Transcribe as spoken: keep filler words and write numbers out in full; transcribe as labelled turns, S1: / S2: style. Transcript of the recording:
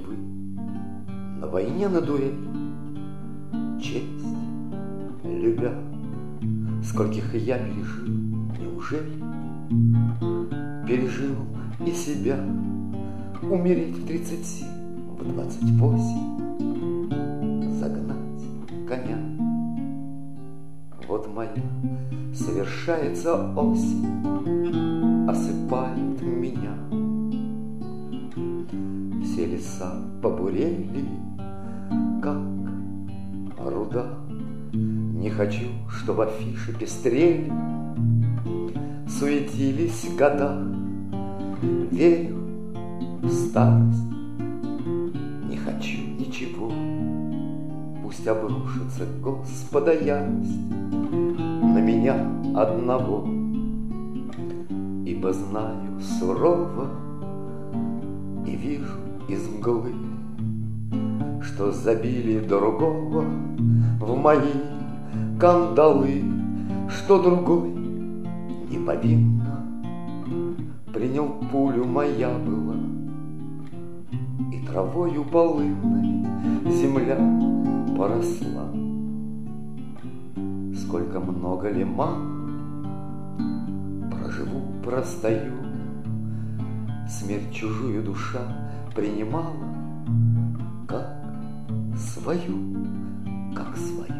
S1: вы на войне на дуэль, честь любя, скольких я пережил, неужели пережил и себя, умереть в тридцать семь, в двадцать восемь, загнать коня. Вот моя совершается осень, осыпает меня. Все леса побурели, как руда. Не хочу, чтобы афиши пестрели, суетились года. Верю в старость, не хочу ничего. Пусть обрушится Господа ярость на меня одного, ибо знаю сурово и вижу из мглы, что забили другого в мои кандалы, что другой неповинно принял пулю, моя была, и травою полынной земля поросла. Сколько много ли мало проживу, простою, смерть чужую душа принимала как свою, как свою.